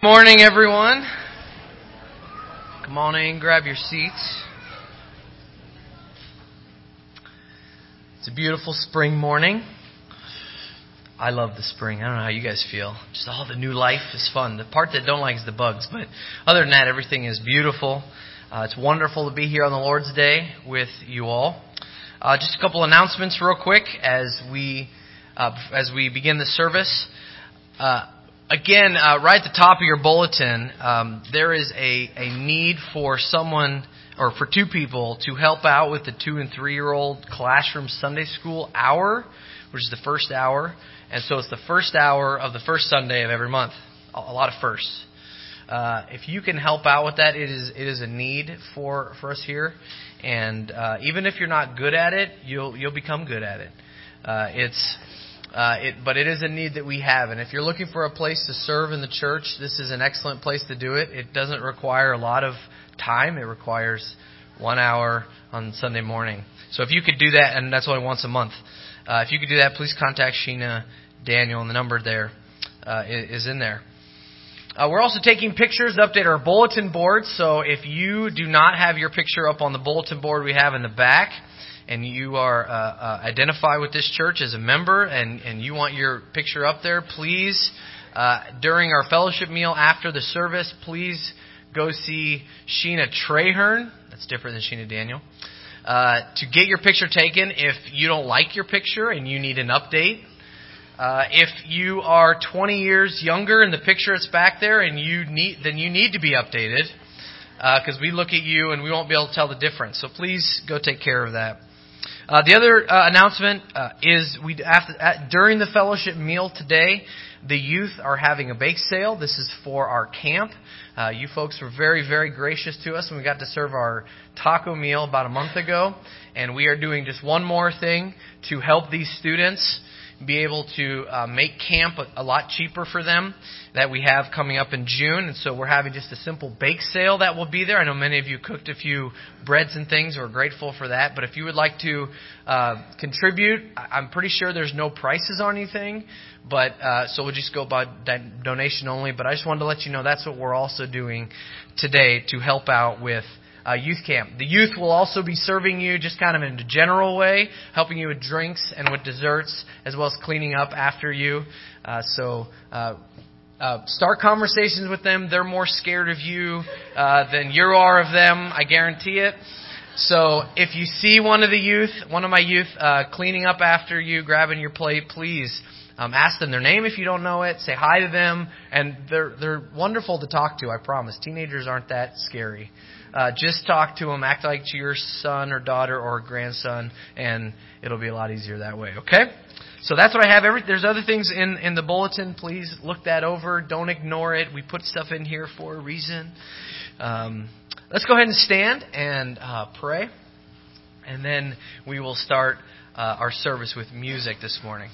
Morning, everyone. Come on in, grab your seats. It's a beautiful spring morning. I love the spring. I don't know how you guys feel. Just all the new life is fun. The part that I don't like is the bugs, but other than that, everything is beautiful. It's wonderful to be here on the Lord's Day with you all. Just a couple announcements real quick as we begin the service. Again, right at the top of your bulletin, there is a need for someone, or for two people, to help out with the 2- and 3-year-old classroom Sunday school hour, which is the first hour. And so it's the first hour of the first Sunday of every month. A lot of firsts. If you can help out with that, it is a need for us here. And even if you're not good at it, you'll become good at it. But it is a need that we have. And if you're looking for a place to serve in the church, this is an excellent place to do it. It doesn't require a lot of time. It requires 1 hour on Sunday morning. So if you could do that, and that's only once a month, if you could do that, please contact Sheena, Daniel, and the number there is in there. We're also taking pictures to update our bulletin board. So if you do not have your picture up on the bulletin board we have in the back, and you are identify with this church as a member, and you want your picture up there, please, during our fellowship meal after the service, please go see Sheena Trahern. That's different than Sheena Daniel. To get your picture taken if you don't like your picture and you need an update. If you are 20 years younger and the picture is back there and you need to be updated, because we look at you and we won't be able to tell the difference. So please go take care of that. The other announcement is during the fellowship meal today, the youth are having a bake sale. This is for our camp. You folks were very, very gracious to us, and we got to serve our taco meal about a month ago. And we are doing just one more thing to help these students be able to make camp a lot cheaper for them that we have coming up in June. And so we're having just a simple bake sale that will be there. I know many of you cooked a few breads and things. We're grateful for that. But if you would like to contribute, I'm pretty sure there's no prices on anything. But so we'll just go by donation only. But I just wanted to let you know that's what we're also doing today to help out with youth camp. The youth will also be serving you just kind of in a general way, helping you with drinks and with desserts, as well as cleaning up after you. Start conversations with them. They're more scared of you than you are of them, I guarantee it. So if you see one of my youth cleaning up after you, grabbing your plate, please ask them their name if you don't know it. Say hi to them. And they're wonderful to talk to, I promise. Teenagers aren't that scary. Just talk to them, act like your son or daughter or grandson, and it'll be a lot easier that way, okay? So that's what I have. There's other things in the bulletin. Please look that over. Don't ignore it. We put stuff in here for a reason. Let's go ahead and stand and pray, and then we will start our service with music this morning.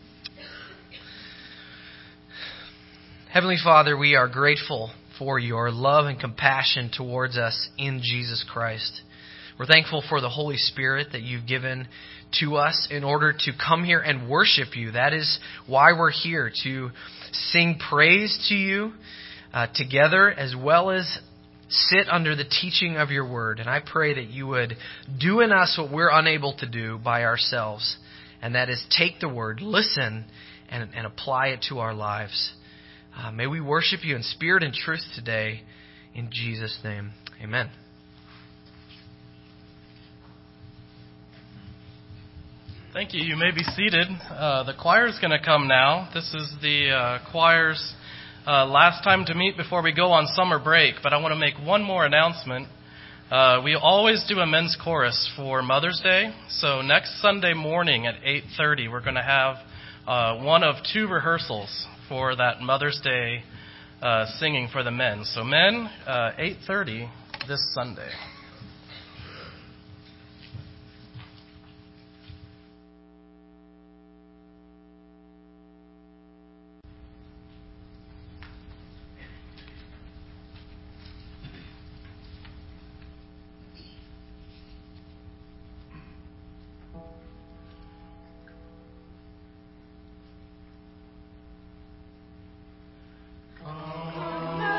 Heavenly Father, we are grateful for your love and compassion towards us in Jesus Christ. We're thankful for the Holy Spirit that you've given to us in order to come here and worship you. That is why we're here, to sing praise to you together, as well as sit under the teaching of your word. And I pray that you would do in us what we're unable to do by ourselves, and that is take the word, listen, and apply it to our lives. May we worship you in spirit and truth today. In Jesus' name, amen. Thank you. You may be seated. The choir is going to come now. This is the choir's last time to meet before we go on summer break. But I want to make one more announcement. We always do a men's chorus for Mother's Day. So next Sunday morning at 8:30, we're going to have one of two rehearsals for that Mother's Day singing for the men. So men, 8:30 this Sunday. Come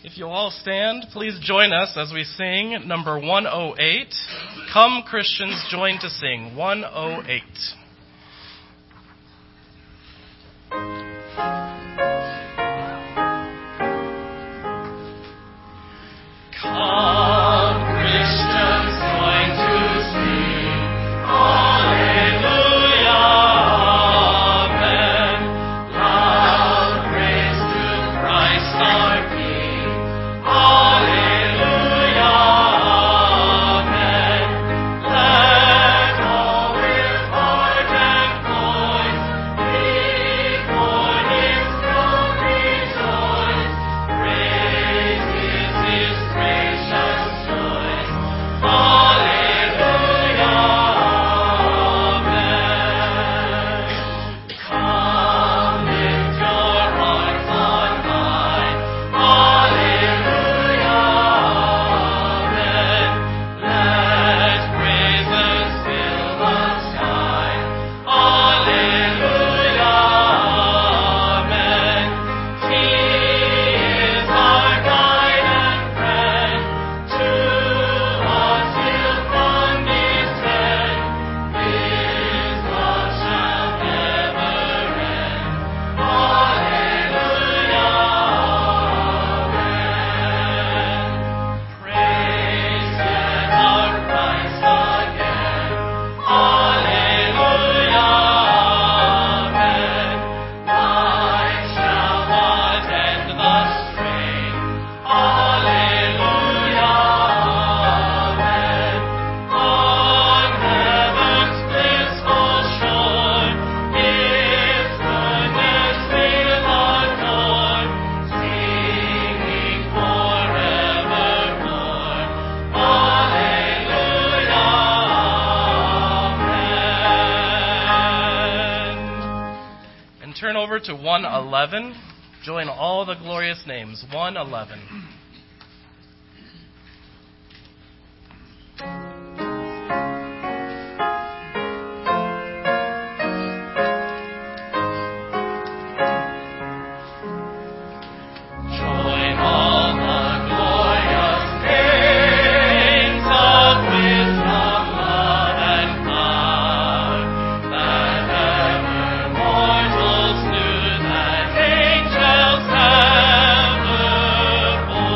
If you'll all stand, please join us as we sing number 108. Come, Christians, join to sing 108. Turn over to 111. Join all the glorious names. 111. Angels ever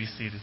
be seated.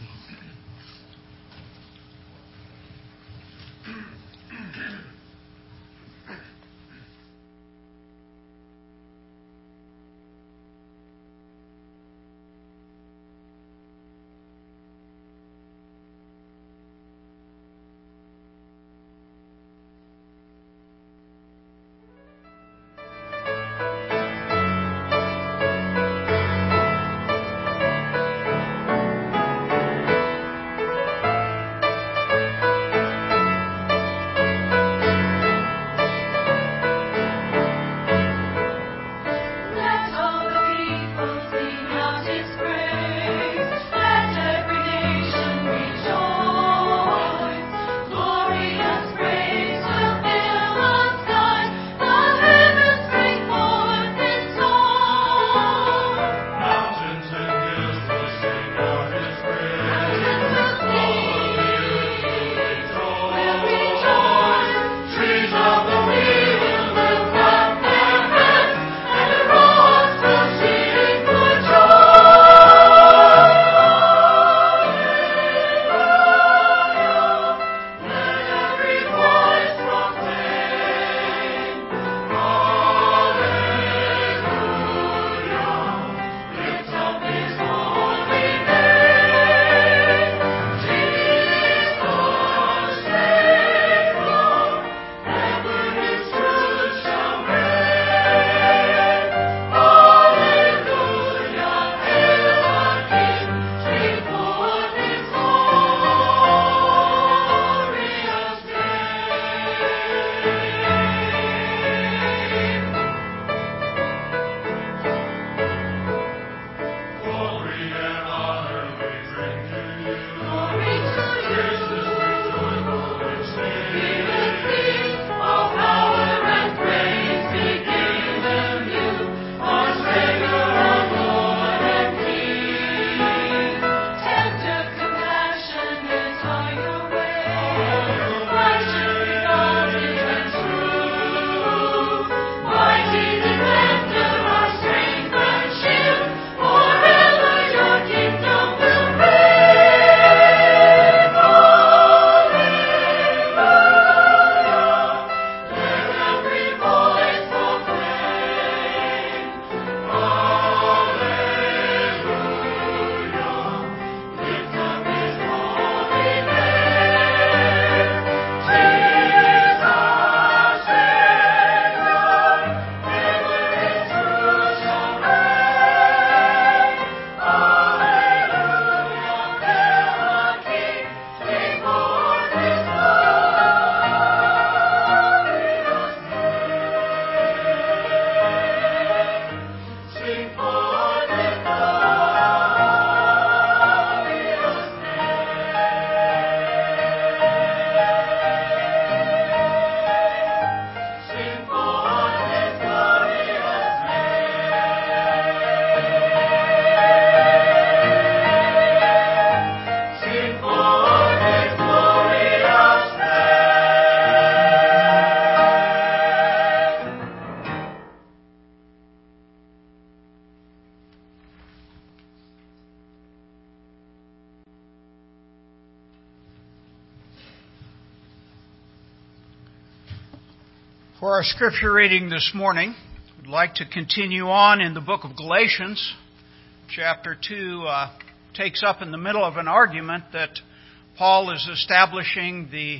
For our scripture reading this morning, I'd like to continue on in the book of Galatians. Chapter 2 takes up in the middle of an argument that Paul is establishing the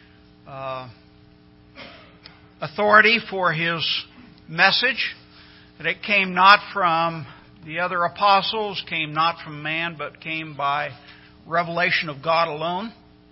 authority for his message, that it came not from the other apostles, came not from man, but came by revelation of God alone.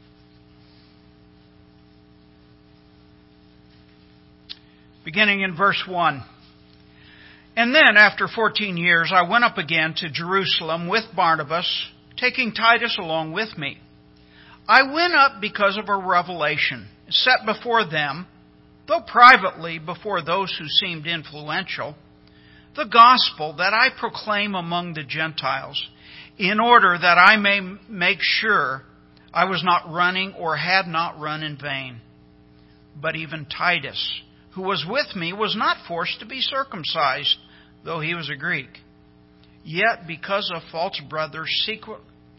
Beginning in verse 1. And then, after 14 years, I went up again to Jerusalem with Barnabas, taking Titus along with me. I went up because of a revelation set before them, though privately before those who seemed influential, the gospel that I proclaim among the Gentiles, in order that I may make sure I was not running or had not run in vain. But even Titus, who was with me, was not forced to be circumcised, though he was a Greek. Yet because of false brothers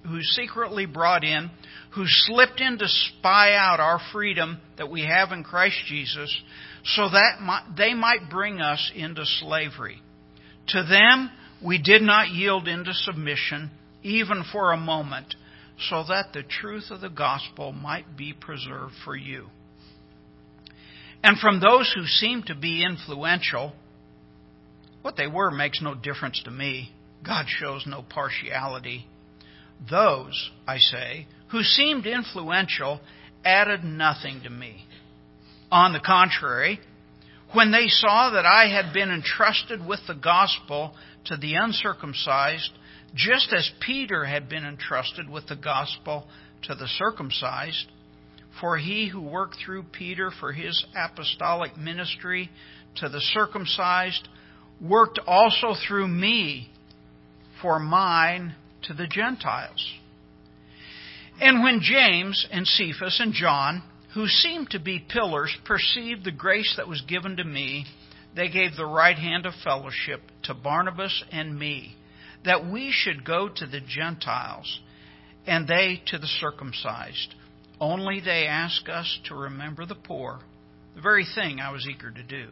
secretly brought in, who slipped in to spy out our freedom that we have in Christ Jesus, so that they might bring us into slavery. To them we did not yield into submission, even for a moment, so that the truth of the gospel might be preserved for you. And from those who seem to be influential, what they were makes no difference to me. God shows no partiality. Those, I say, who seemed influential added nothing to me. On the contrary, when they saw that I had been entrusted with the gospel to the uncircumcised, just as Peter had been entrusted with the gospel to the circumcised, for he who worked through Peter for his apostolic ministry to the circumcised worked also through me for mine to the Gentiles. And when James and Cephas and John, who seemed to be pillars, perceived the grace that was given to me, they gave the right hand of fellowship to Barnabas and me, that we should go to the Gentiles, and they to the circumcised. Only they asked us to remember the poor, the very thing I was eager to do.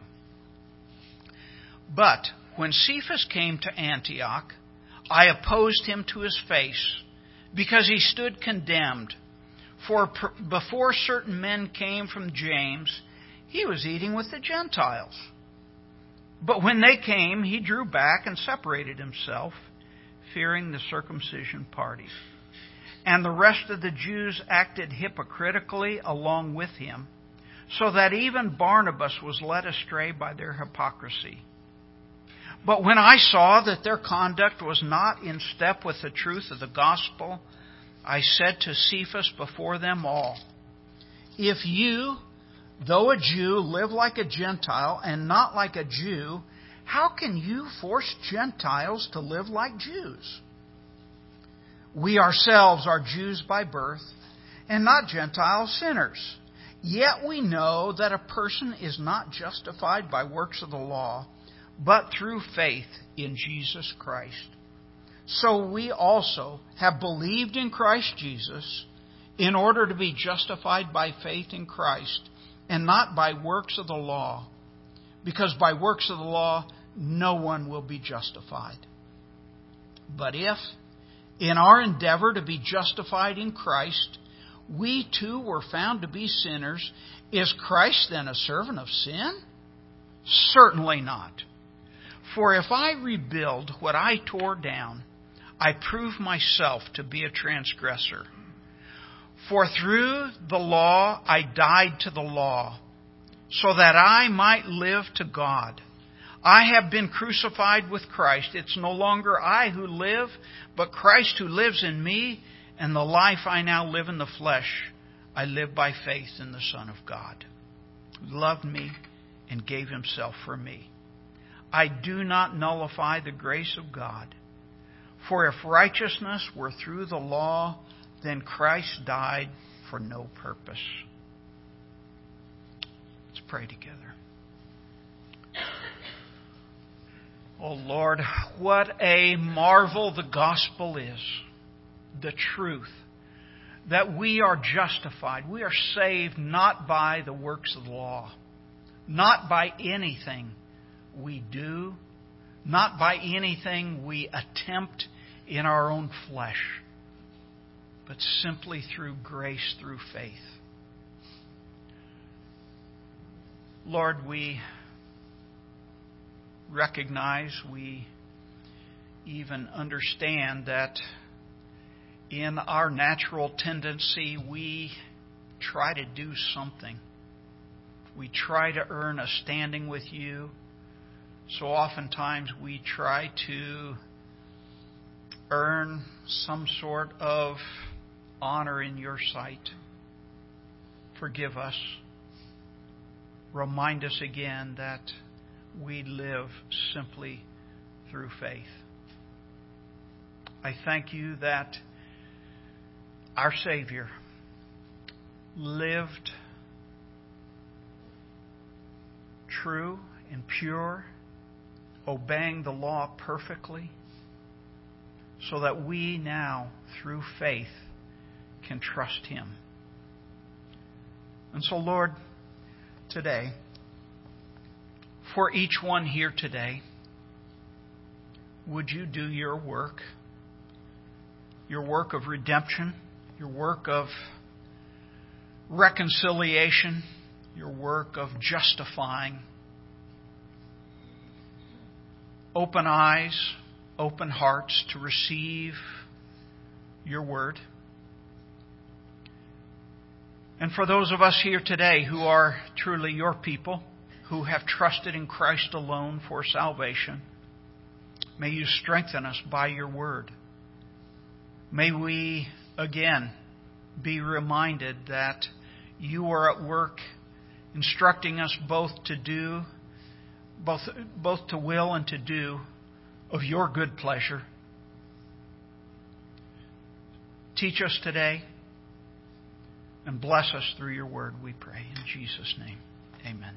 But when Cephas came to Antioch, I opposed him to his face, because he stood condemned. For before certain men came from James, he was eating with the Gentiles. But when they came, he drew back and separated himself, fearing the circumcision party. And the rest of the Jews acted hypocritically along with him, so that even Barnabas was led astray by their hypocrisy. But when I saw that their conduct was not in step with the truth of the gospel, I said to Cephas before them all, if you, though a Jew, live like a Gentile and not like a Jew, how can you force Gentiles to live like Jews? We ourselves are Jews by birth, and not Gentile sinners. Yet we know that a person is not justified by works of the law, but through faith in Jesus Christ. So we also have believed in Christ Jesus in order to be justified by faith in Christ, and not by works of the law, because by works of the law no one will be justified. But if, in our endeavor to be justified in Christ, we too were found to be sinners, is Christ then a servant of sin? Certainly not. For if I rebuild what I tore down, I prove myself to be a transgressor. For through the law I died to the law, so that I might live to God. I have been crucified with Christ. It's no longer I who live, but Christ who lives in me, and the life I now live in the flesh, I live by faith in the Son of God, who loved me and gave himself for me. I do not nullify the grace of God. For if righteousness were through the law, then Christ died for no purpose. Let's pray together. Oh Lord, what a marvel the gospel is. The truth that we are justified. We are saved not by the works of the law, not by anything we do, not by anything we attempt in our own flesh, but simply through grace, through faith. Lord, we recognize, we even understand that in our natural tendency, we try to do something. We try to earn a standing with you. So oftentimes we try to earn some sort of honor in your sight. Forgive us. Remind us again that we live simply through faith. I thank you that our Savior lived true and pure, obeying the law perfectly, so that we now, through faith, can trust Him. And so, Lord, today, for each one here today, would you do your work of redemption, your work of reconciliation, your work of justifying. Open eyes, open hearts to receive your word. And for those of us here today who are truly your people, who have trusted in Christ alone for salvation, may you strengthen us by your word. May we again be reminded that you are at work instructing us both to do, both to will and to do of your good pleasure. Teach us today and bless us through your word, we pray. In Jesus' name, amen.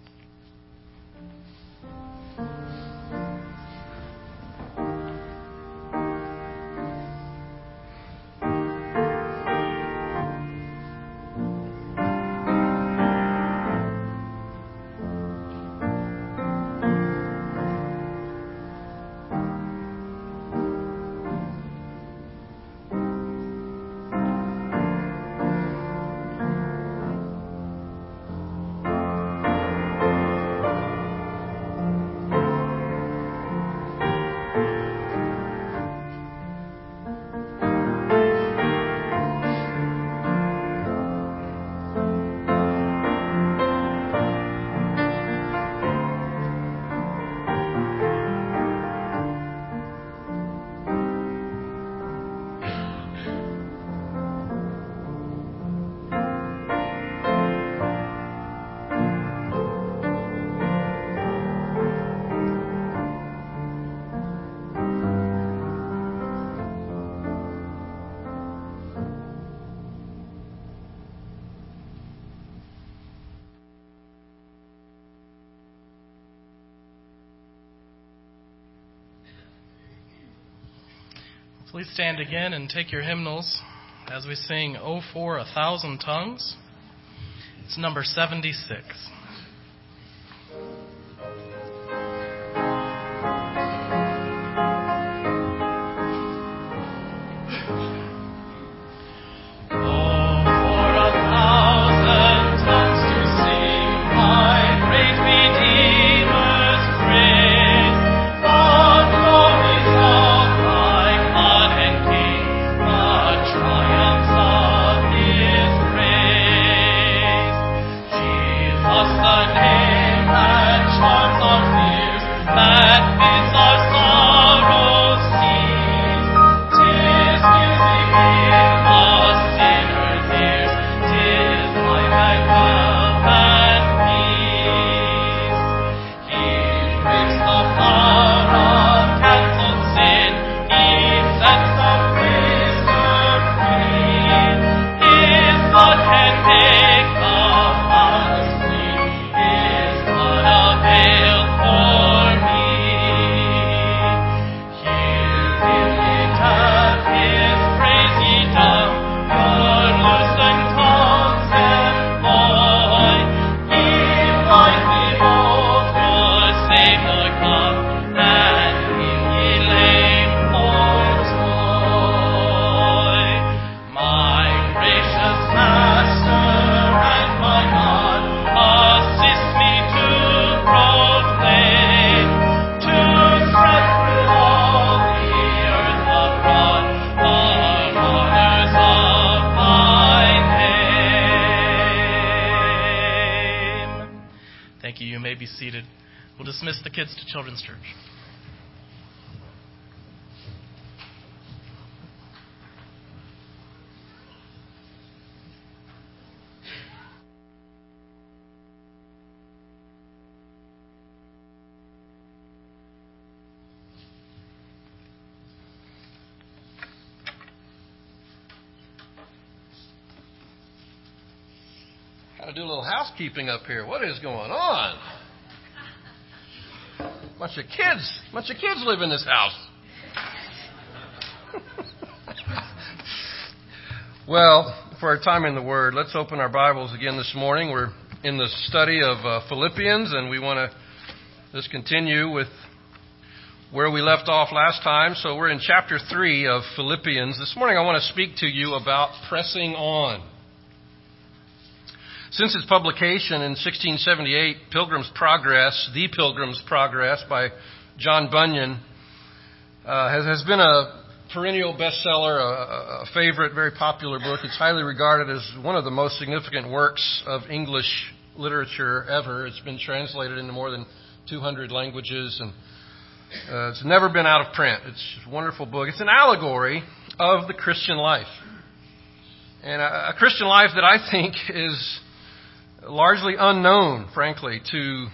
Please stand again and take your hymnals as we sing "Oh for a Thousand Tongues." It's number 76. Seated. We'll dismiss the kids to Children's Church. Got to do a little housekeeping up here. What is going on? Bunch of kids live in this house. Well, for our time in the Word, let's open our Bibles again this morning. We're in the study of Philippians, and we want to just continue with where we left off last time. So we're in chapter 3 of Philippians. This morning I want to speak to you about pressing on. Since its publication in 1678, Pilgrim's Progress, The Pilgrim's Progress by John Bunyan, has been a perennial bestseller, a favorite, very popular book. It's highly regarded as one of the most significant works of English literature ever. It's been translated into more than 200 languages, and it's never been out of print. It's a wonderful book. It's an allegory of the Christian life. And a Christian life that I think is largely unknown, frankly, to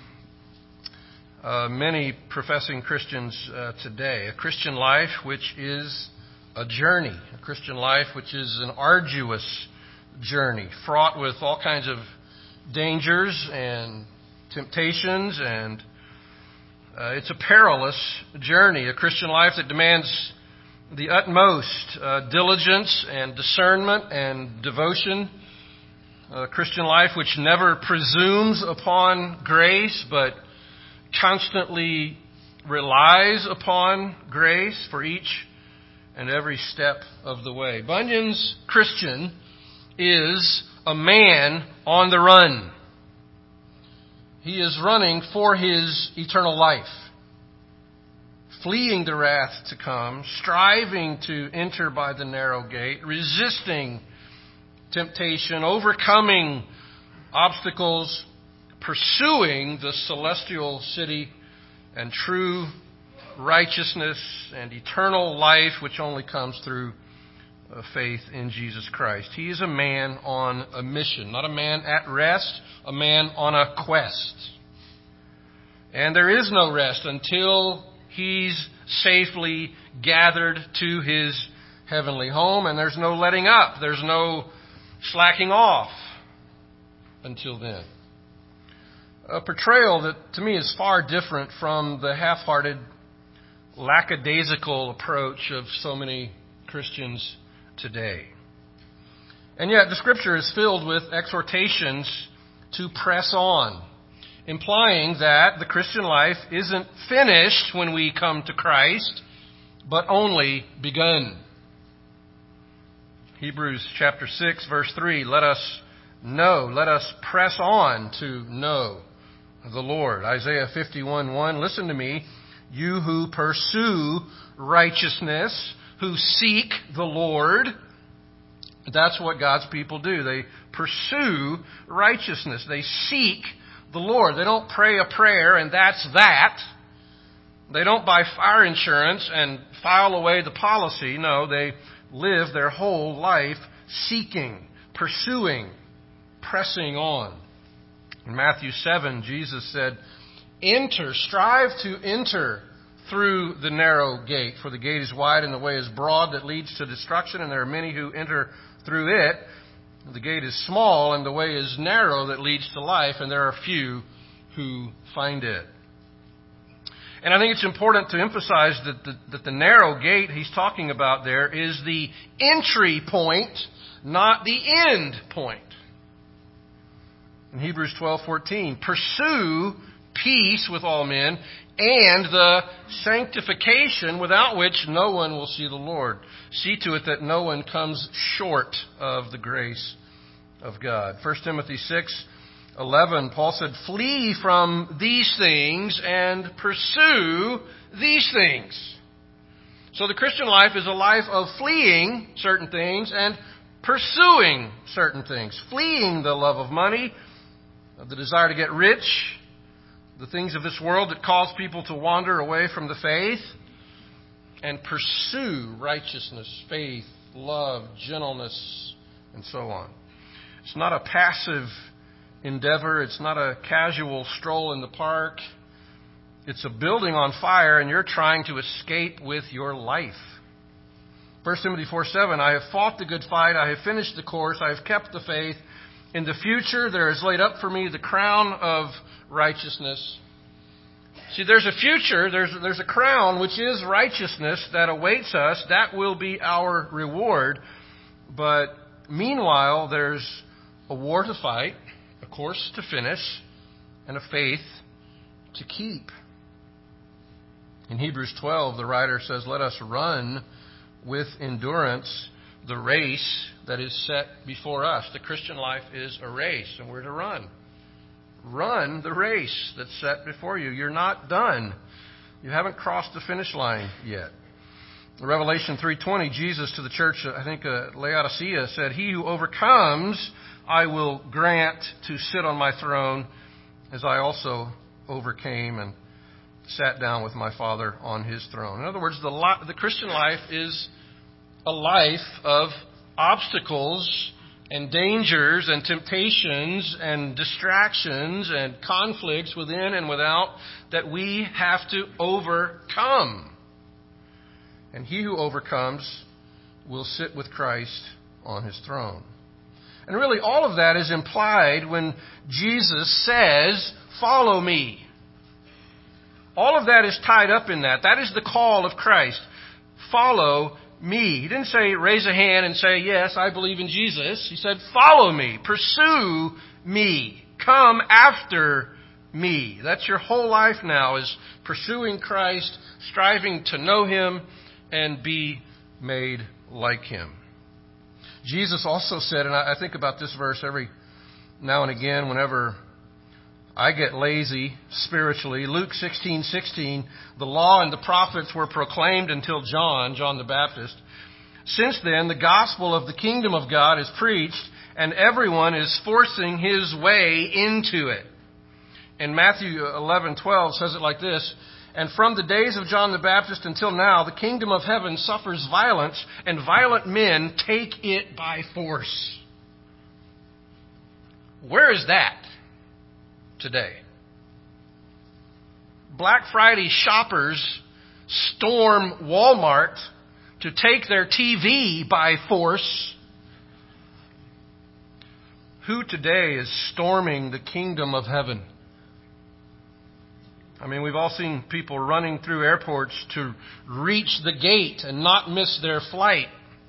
many professing Christians today. A Christian life which is a journey. A Christian life which is an arduous journey, fraught with all kinds of dangers and temptations, and it's a perilous journey. A Christian life that demands the utmost diligence and discernment and devotion. A Christian life which never presumes upon grace, but constantly relies upon grace for each and every step of the way. Bunyan's Christian is a man on the run. He is running for his eternal life, fleeing the wrath to come, striving to enter by the narrow gate, resisting temptation, overcoming obstacles, pursuing the celestial city and true righteousness and eternal life which only comes through faith in Jesus Christ. He is a man on a mission, not a man at rest, a man on a quest. And there is no rest until he's safely gathered to his heavenly home, and there's no letting up. There's no slacking off until then. A portrayal that to me is far different from the half-hearted, lackadaisical approach of so many Christians today. And yet the Scripture is filled with exhortations to press on, implying that the Christian life isn't finished when we come to Christ, but only begun. Hebrews chapter 6, verse 3, let us press on to know the Lord. Isaiah 51:1, listen to me, you who pursue righteousness, who seek the Lord. That's what God's people do. They pursue righteousness. They seek the Lord. They don't pray a prayer and that's that. They don't buy fire insurance and file away the policy. No, they live their whole life seeking, pursuing, pressing on. In Matthew 7, Jesus said, strive to enter through the narrow gate, for the gate is wide and the way is broad that leads to destruction, and there are many who enter through it. The gate is small and the way is narrow that leads to life, and there are few who find it. And I think it's important to emphasize that the narrow gate he's talking about there is the entry point, not the end point. In Hebrews 12:14, pursue peace with all men and the sanctification without which no one will see the Lord. See to it that no one comes short of the grace of God. 1 Timothy 6:11, Paul said, flee from these things and pursue these things. So the Christian life is a life of fleeing certain things and pursuing certain things. Fleeing the love of money, the desire to get rich, the things of this world that cause people to wander away from the faith, and pursue righteousness, faith, love, gentleness, and so on. It's not a passive endeavor. It's not a casual stroll in the park. It's a building on fire, and you're trying to escape with your life. 1 Timothy 4:7, I have fought the good fight. I have finished the course. I have kept the faith. In the future, there is laid up for me the crown of righteousness, See, there's a future, there's a crown, which is righteousness that awaits us. That will be our reward. But meanwhile, there's a war to fight, a course to finish, and a faith to keep. In Hebrews 12, the writer says, let us run with endurance the race that is set before us. The Christian life is a race, and we're to run. Run the race that's set before you. You're not done. You haven't crossed the finish line yet. In Revelation 3:20, Jesus to the church, I think Laodicea, said, he who overcomes, I will grant to sit on my throne, as I also overcame and sat down with my Father on his throne. In other words, the Christian life is a life of obstacles and dangers and temptations and distractions and conflicts within and without that we have to overcome. And he who overcomes will sit with Christ on his throne. And really all of that is implied when Jesus says, follow me. All of that is tied up in that. That is the call of Christ. Follow me. He didn't say raise a hand and say, yes, I believe in Jesus. He said, follow me. Pursue me. Come after me. That's your whole life now, is pursuing Christ, striving to know him and be made like him. Jesus also said, and I think about this verse every now and again whenever I get lazy spiritually. Luke 16:16, the law and the prophets were proclaimed until John the Baptist. Since then, the gospel of the kingdom of God is preached, and everyone is forcing his way into it. And Matthew 11:12 says it like this, and from the days of John the Baptist until now, the kingdom of heaven suffers violence, and violent men take it by force. Where is that today? Black Friday shoppers storm Walmart to take their TV by force. Who today is storming the kingdom of heaven? I mean, we've all seen people running through airports to reach the gate and not miss their flight.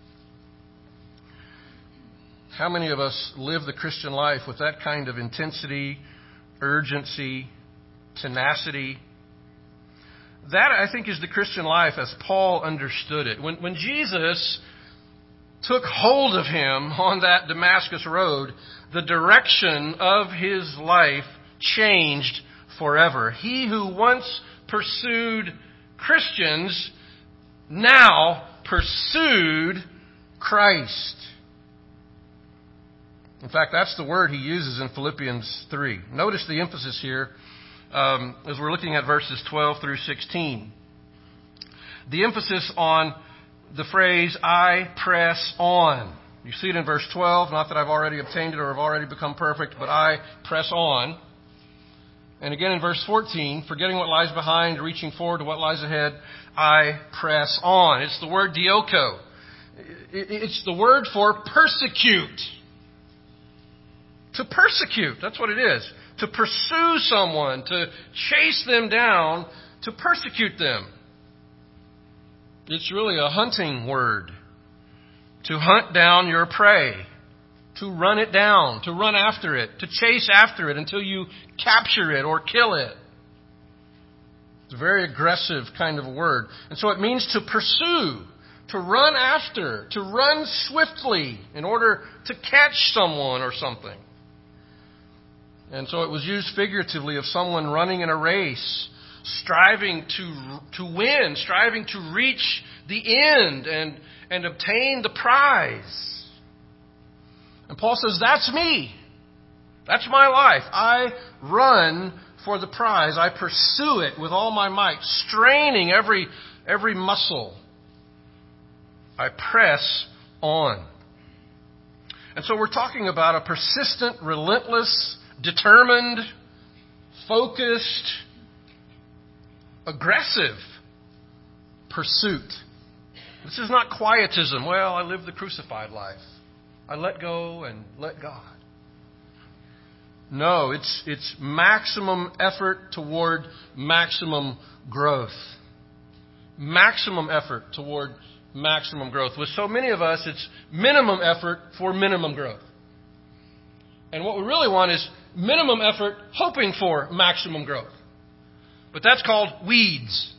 How many of us live the Christian life with that kind of intensity, urgency, tenacity? That, I think, is the Christian life as Paul understood it. When Jesus took hold of him on that Damascus road, the direction of his life changed forever. He who once pursued Christians now pursued Christ. In fact, that's the word he uses in Philippians 3. Notice the emphasis here as we're looking at verses 12 through 16. The emphasis on the phrase, I press on. You see it in verse 12, not that I've already obtained it or have already become perfect, but I press on. And again in verse 14, forgetting what lies behind, reaching forward to what lies ahead, I press on. It's the word dioko. It's the word for persecute. To persecute, that's what it is. To pursue someone, to chase them down, to persecute them. It's really a hunting word. To hunt down your prey. To run it down, to run after it, to chase after it until you capture it or kill it. It's a very aggressive kind of word. And so it means to pursue, to run after, to run swiftly in order to catch someone or something. And so it was used figuratively of someone running in a race, striving to win, striving to reach the end and obtain the prize. And Paul says, that's me. That's my life. I run for the prize. I pursue it with all my might, straining every muscle. I press on. And so we're talking about a persistent, relentless, determined, focused, aggressive pursuit. This is not quietism. Well, I live the crucified life. I let go and let God. No, it's maximum effort toward maximum growth. Maximum effort toward maximum growth. With so many of us, it's minimum effort for minimum growth. And what we really want is minimum effort hoping for maximum growth. But that's called weeds.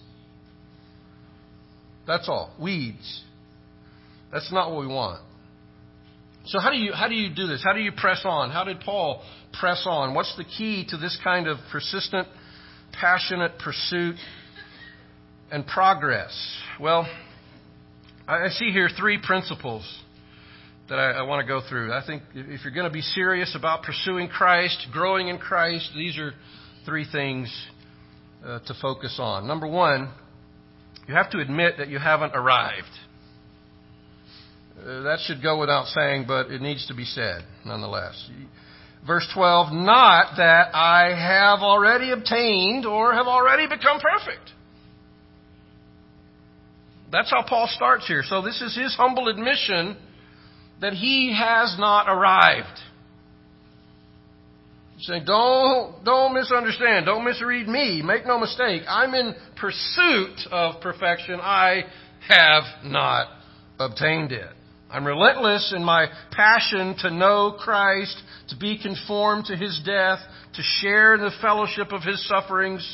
That's all. Weeds. That's not what we want. So how do you do this? How do you press on? How did Paul press on? What's the key to this kind of persistent, passionate pursuit and progress? Well, I see here 3 principles that I want to go through. I think if you're going to be serious about pursuing Christ, growing in Christ, these are 3 things to focus on. Number 1, you have to admit that you haven't arrived. That should go without saying, but it needs to be said nonetheless. Verse 12, not that I have already obtained or have already become perfect. That's how Paul starts here. So this is his humble admission that he has not arrived. He's saying, don't misunderstand. Don't misread me. Make no mistake. I'm in pursuit of perfection. I have not obtained it. I'm relentless in my passion to know Christ, to be conformed to His death, to share in the fellowship of His sufferings,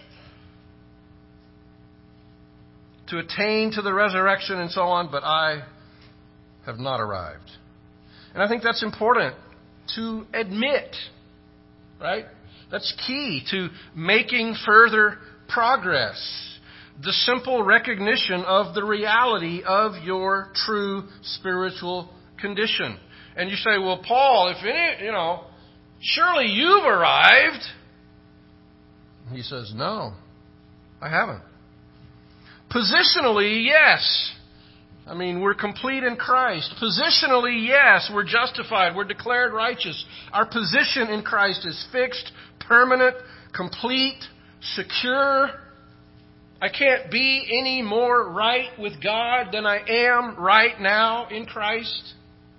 to attain to the resurrection and so on, but I have not arrived. And I think that's important to admit, right? That's key to making further progress. The simple recognition of the reality of your true spiritual condition. And you say, well, Paul, surely you've arrived. He says, no, I haven't. Positionally, yes. I mean, we're complete in Christ. Positionally, yes, we're justified. We're declared righteous. Our position in Christ is fixed, permanent, complete, secure. I can't be any more right with God than I am right now in Christ.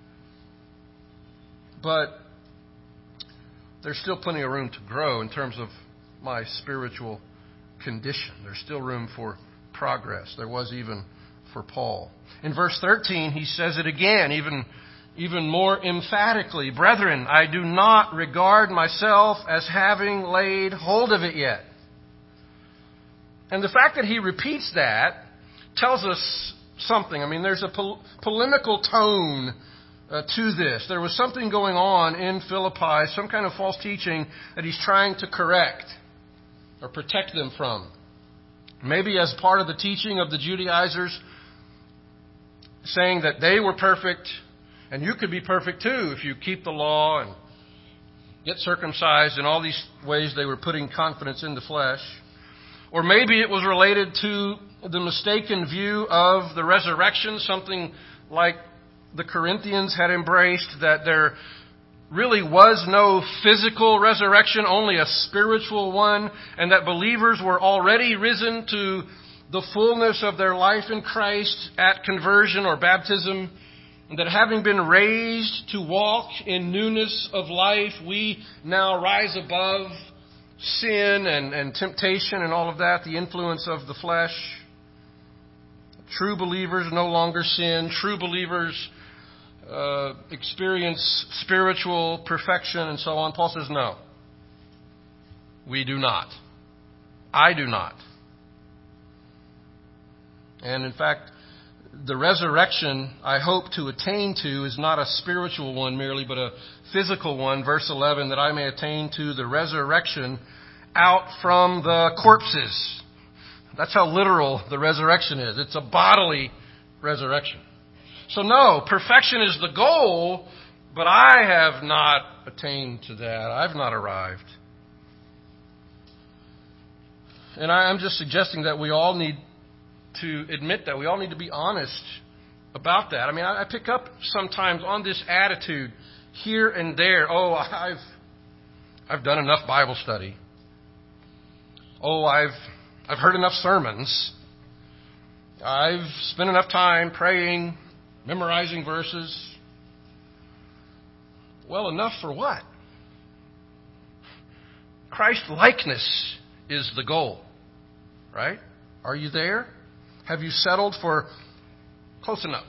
But there's still plenty of room to grow in terms of my spiritual condition. There's still room for progress. There was even for Paul. In verse 13, he says it again, even more emphatically. Brethren, I do not regard myself as having laid hold of it yet. And the fact that he repeats that tells us something. I mean, there's a polemical tone to this. There was something going on in Philippi, some kind of false teaching that he's trying to correct or protect them from. Maybe as part of the teaching of the Judaizers, saying that they were perfect and you could be perfect too if you keep the law and get circumcised. In all these ways they were putting confidence in the flesh. Or maybe it was related to the mistaken view of the resurrection, something like the Corinthians had embraced, that there really was no physical resurrection, only a spiritual one, and that believers were already risen to the fullness of their life in Christ at conversion or baptism, and that having been raised to walk in newness of life, we now rise above sin and temptation and all of that, the influence of the flesh. True believers no longer sin. True believers experience spiritual perfection and so on. Paul says, no, we do not. I do not. And in fact, the resurrection I hope to attain to is not a spiritual one merely, but a physical one. Verse 11, that I may attain to the resurrection out from the corpses. That's how literal the resurrection is. It's a bodily resurrection. So no, perfection is the goal, but I have not attained to that. I've not arrived. And I'm just suggesting that we all need to admit that. We all need to be honest about that. I mean, I pick up sometimes on this attitude here and there. Oh, I've done enough Bible study. Oh, I've heard enough sermons. I've spent enough time praying, memorizing verses. Well, enough for what? Christ-likeness is the goal, right? Are you there? Have you settled for close enough?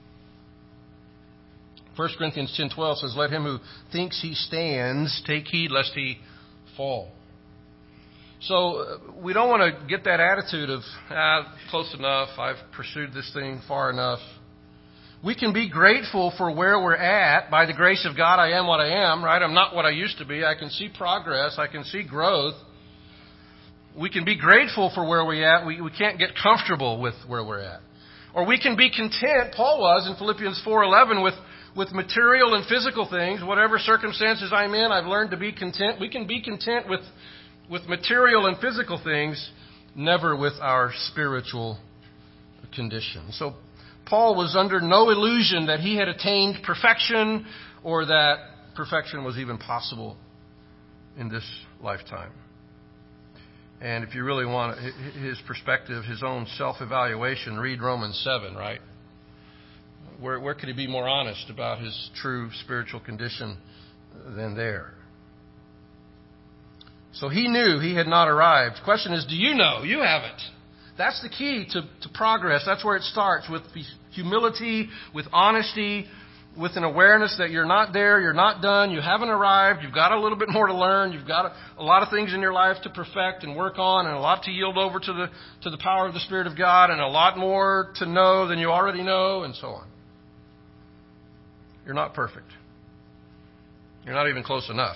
1 Corinthians 10:12 says, "Let him who thinks he stands take heed lest he fall." So we don't want to get that attitude of, close enough, I've pursued this thing far enough. We can be grateful for where we're at. By the grace of God, I am what I am, right? I'm not what I used to be. I can see progress. I can see growth. We can be grateful for where we're at. We can't get comfortable with where we're at. Or we can be content, Paul was in Philippians 4:11, with material and physical things. Whatever circumstances I'm in, I've learned to be content. We can be content with material and physical things, never with our spiritual condition. So Paul was under no illusion that he had attained perfection or that perfection was even possible in this lifetime. And if you really want his perspective, his own self-evaluation, read Romans 7, right? Where could he be more honest about his true spiritual condition than there? So he knew he had not arrived. The question is, do you know? You haven't. That's the key to progress. That's where it starts, with humility, with honesty, with an awareness that you're not there, you're not done, you haven't arrived, you've got a little bit more to learn, you've got a lot of things in your life to perfect and work on, and a lot to yield over to the power of the Spirit of God, and a lot more to know than you already know, and so on. You're not perfect. You're not even close enough.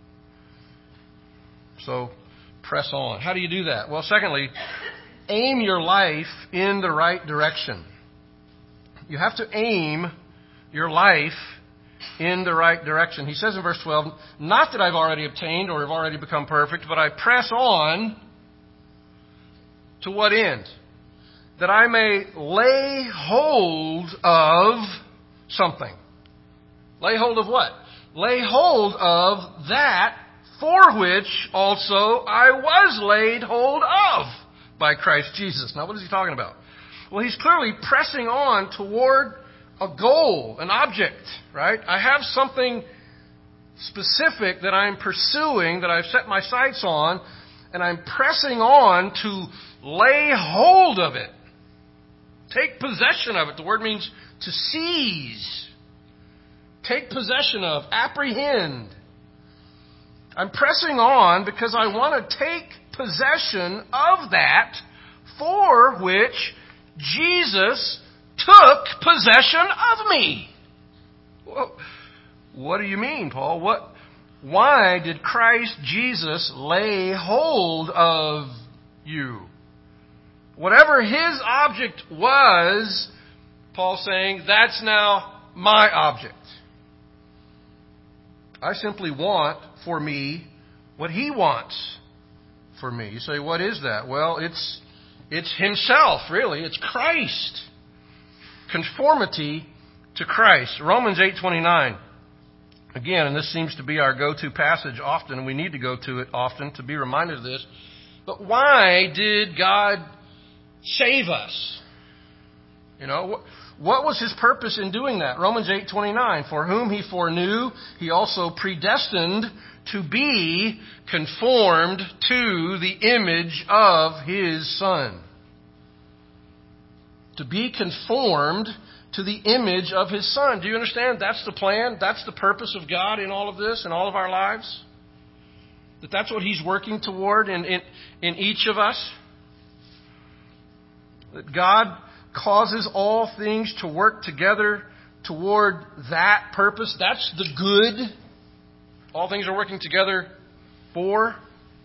So press on. How do you do that? Well, secondly, aim your life in the right direction. You have to aim your life in the right direction. He says in verse 12, "Not that I've already obtained or have already become perfect, but I press on to what end? That I may lay hold of something." Lay hold of what? Lay hold of that for which also I was laid hold of by Christ Jesus. Now, what is he talking about? Well, he's clearly pressing on toward a goal, an object, right? I have something specific that I'm pursuing, that I've set my sights on, and I'm pressing on to lay hold of it. Take possession of it. The word means to seize. Take possession of, apprehend. I'm pressing on because I want to take possession of that for which Jesus took possession of me. Well, what do you mean, Paul? Why did Christ Jesus lay hold of you? Whatever his object was, Paul's saying, that's now my object. I simply want for me what he wants for me. You say, what is that? Well, it's himself, really. It's Christ. Conformity to Christ. Romans 8:29. Again, and this seems to be our go-to passage often, and we need to go to it often to be reminded of this. But why did God save us? You know, what was his purpose in doing that? Romans 8:29. For whom he foreknew, he also predestined to be conformed to the image of his Son. To be conformed to the image of his Son. Do you understand? That's the plan. That's the purpose of God in all of this, in all of our lives. That's what he's working toward in each of us. That God causes all things to work together toward that purpose. That's the good. All things are working together for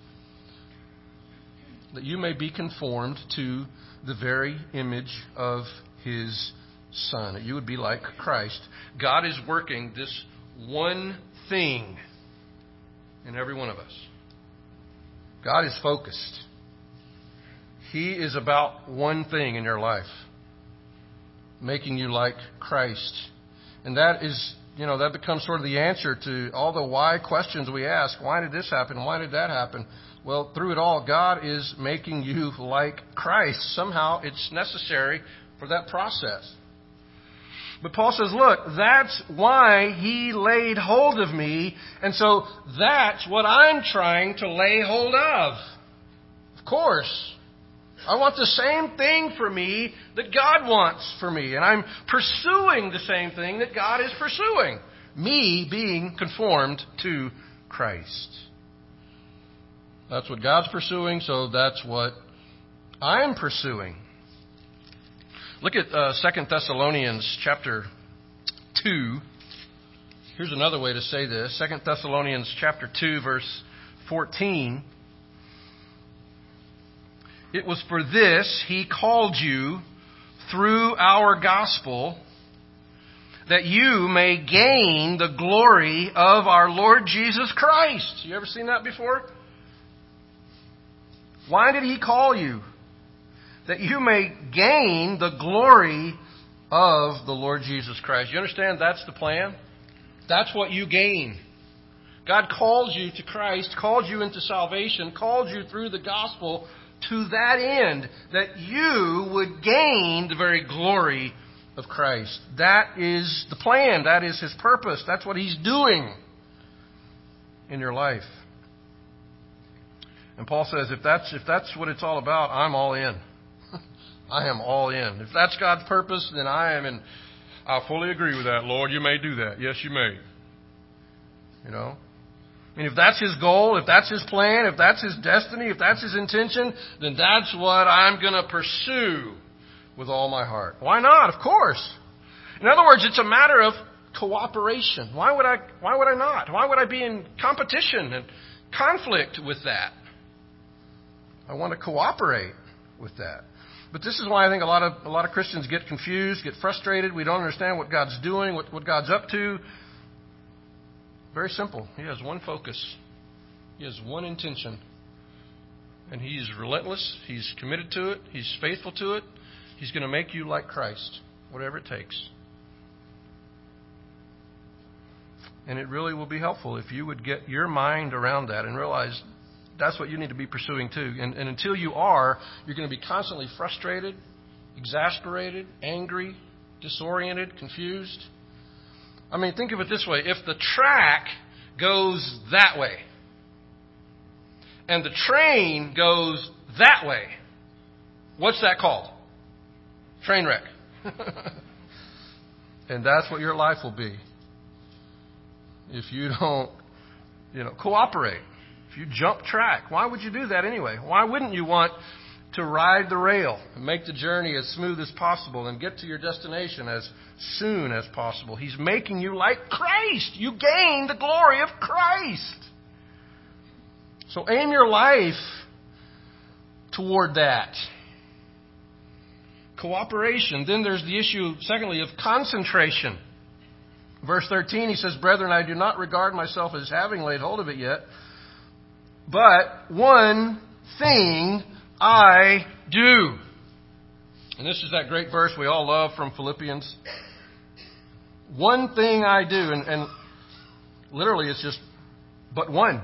that you may be conformed to the very image of his Son. That you would be like Christ. God is working this one thing in every one of us. God is focused. He is about one thing in your life. Making you like Christ. And that is, that becomes sort of the answer to all the why questions we ask. Why did this happen? Why did that happen? Well, through it all, God is making you like Christ. Somehow it's necessary for that process. But Paul says, look, that's why he laid hold of me, and so that's what I'm trying to lay hold of. Of course. I want the same thing for me that God wants for me, and I'm pursuing the same thing that God is pursuing. Me being conformed to Christ. That's what God's pursuing, so that's what I'm pursuing. Look at 2 Thessalonians chapter 2. Here's another way to say this. 2 Thessalonians chapter 2, verse 14. It was for this he called you through our gospel, that you may gain the glory of our Lord Jesus Christ. You ever seen that before? Why did he call you? That you may gain the glory of the Lord Jesus Christ. You understand that's the plan? That's what you gain. God called you to Christ, called you into salvation, called you through the gospel to that end, that you would gain the very glory of Christ. That is the plan. That is His purpose. That's what He's doing in your life. And Paul says, if that's what it's all about, I'm all in. I am all in. If that's God's purpose, then I am in. I fully agree with that, Lord. You may do that. Yes, you may. You know? I mean, if that's His goal, if that's His plan, if that's His destiny, if that's His intention, then that's what I'm going to pursue with all my heart. Why not? Of course. In other words, it's a matter of cooperation. Why would I not? Why would I be in competition and conflict with that? I want to cooperate with that. But this is why I think a lot of Christians get confused, get frustrated. We don't understand what God's doing, what God's up to. Very simple. He has one focus. He has one intention. And He's relentless. He's committed to it. He's faithful to it. He's going to make you like Christ, whatever it takes. And it really will be helpful if you would get your mind around that and realize that's what you need to be pursuing too. And until you are, you're going to be constantly frustrated, exasperated, angry, disoriented, confused. I mean, think of it this way. If the track goes that way and the train goes that way, what's that called? Train wreck. And that's what your life will be if you don't, cooperate. If you jump track. Why would you do that anyway? Why wouldn't you want to ride the rail and make the journey as smooth as possible and get to your destination as soon as possible? He's making you like Christ. You gain the glory of Christ. So aim your life toward that. Cooperation. Then there's the issue, secondly, of concentration. Verse 13, he says, Brethren, I do not regard myself as having laid hold of it yet, but one thing I do. And this is that great verse we all love from Philippians. One thing I do. And literally it's just, but one.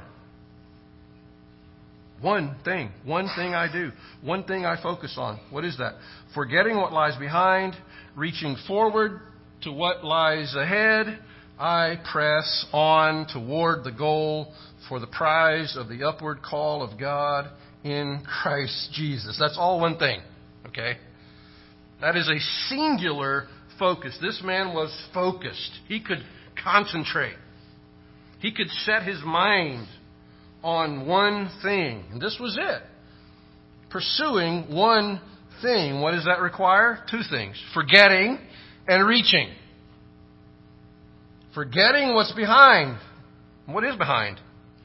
One thing. One thing I do. One thing I focus on. What is that? Forgetting what lies behind, reaching forward to what lies ahead, I press on toward the goal for the prize of the upward call of God in Christ Jesus. That's all one thing. Okay? That is a singular focus. This man was focused. He could concentrate. He could set his mind on one thing. And this was it. Pursuing one thing. What does that require? Two things. Forgetting and reaching. Forgetting what's behind. What is behind?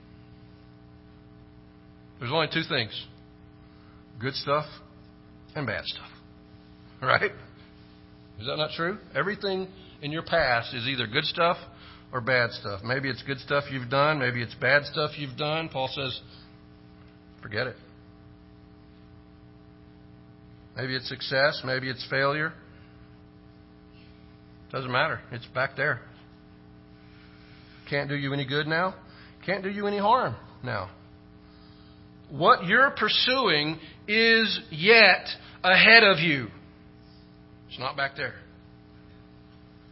There's only two things. Good stuff and bad stuff. Right? Is that not true? Everything in your past is either good stuff or bad stuff. Maybe it's good stuff you've done. Maybe it's bad stuff you've done. Paul says, forget it. Maybe it's success. Maybe it's failure. Doesn't matter. It's back there. Can't do you any good now. Can't do you any harm now. What you're pursuing is yet ahead of you. It's not back there.